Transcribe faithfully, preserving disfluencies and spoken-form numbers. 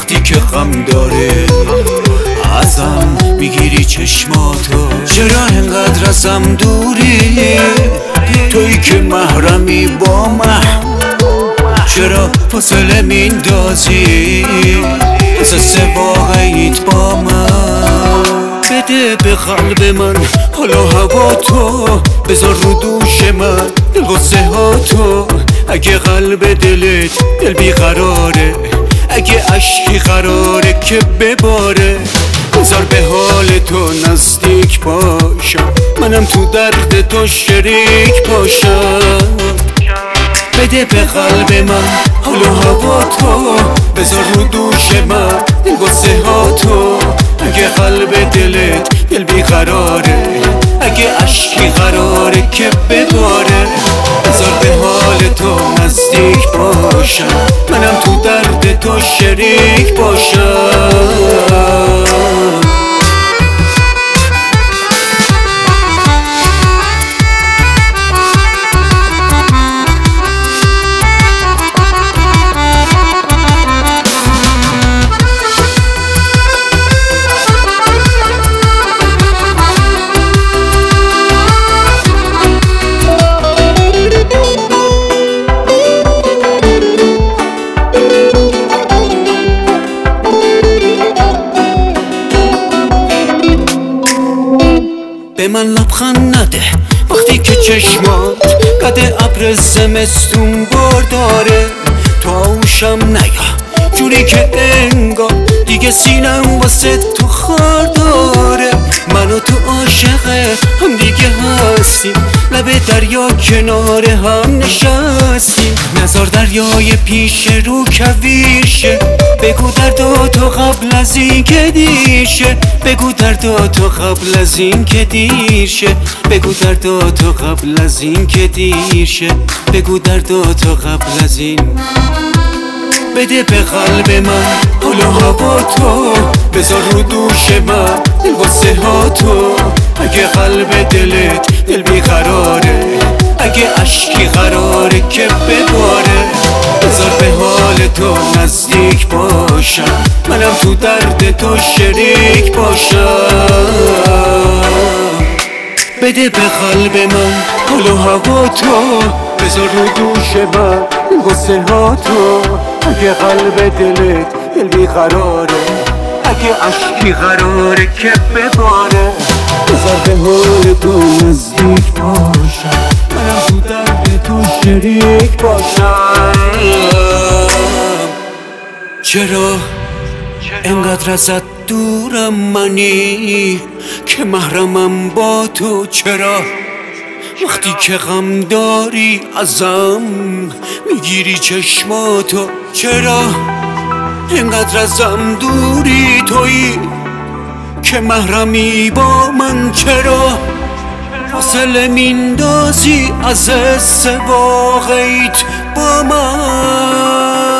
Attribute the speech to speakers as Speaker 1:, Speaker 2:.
Speaker 1: وقتی که غم داره ازم میگیری چشماتو. چرا انقدر ازم دوری تویی که محرمی با من؟ چرا فاصله میندازی احساس واقعیت با من؟ بده به قلب من حال و هوا تو، بذار رو دوش من غصه ها تو. اگه قلب دلت دل بیقراره، اگه عشقی قراره که بباره، بذار به حال تو نزدیک باشم، منم تو درد تو شریک باشم. بده به قلب من حال و هوا تو، بذار رو دوش من غصه ها تو. اگه قلب دلت دل بیقراره، اگه عشقی قراره که بباره، بذار به حال تو نزدیک باشم، منم تو درد تو شریک باشم. به من لبخند نده وقتی که چشمات قد ابر زمستون برداره. تو آوشم نیا جوری که انگار دیگه سینم واسه تو خار داره. من و تو عاشق هم دیگه هستیم، لب دریا کنار هم نشستیم. نزار دریای پیش رو کویشه، بگو درد تو قبل از این که دیشه، بگو درد تو قبل از این که دیشه، بگو درد تو قبل از این که دیشه، بگو درد تو قبل از این. بده به قلب من حال و هوا تو، بذار رو دوش من غصه ها تو. اگه قلب دلت دل بیقراره، اگه عشقی قراره که بباره، بذار به حال تو نزدیک باشم، منم تو درد تو شریک باشم. بده به قلب من حال و هوا تو، بذار رو دوش من غصه ها تو. اگه قلب دلت دل بیقراره، اگه عشقی قراره که بباره، بذار به حال تو نزدیک باشم، منم تو درد تو شریک باشم. چرا انقدر ازت دورم منی که محرمم با تو؟ چرا وقتی که غم داری ازم میگیری چشماتو؟ چرا اینقدر ازم دوری تویی که محرمی با من؟ چرا فاصله میندازی از حس واقعیت با من؟